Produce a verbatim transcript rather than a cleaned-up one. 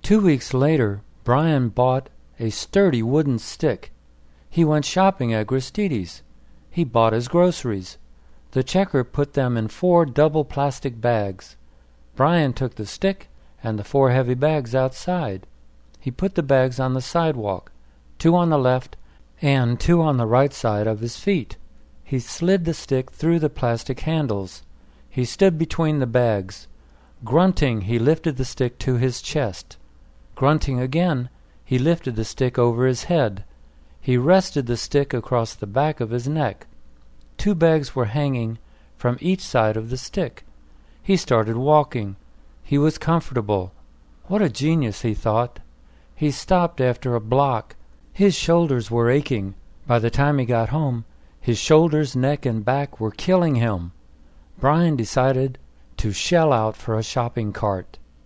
Two weeks later, Brian bought a sturdy wooden stick. He went shopping at Gristedes. He bought his groceries. The checker put them in four double plastic bags. Brian took the stick and the four heavy bags outside. He put the bags on the sidewalk, two on the left and two on the right side of his feet. He slid the stick through the plastic handles. He stood between the bags. Grunting, he lifted the stick to his chest. Grunting again, he lifted the stick over his head. He rested the stick across the back of his neck. Two bags were hanging from each side of the stick. He started walking. He was comfortable. What a genius, he thought. He stopped after a block. His shoulders were aching. By the time he got home, his shoulders, neck, and back were killing him. Brian decided to shell out for a shopping cart.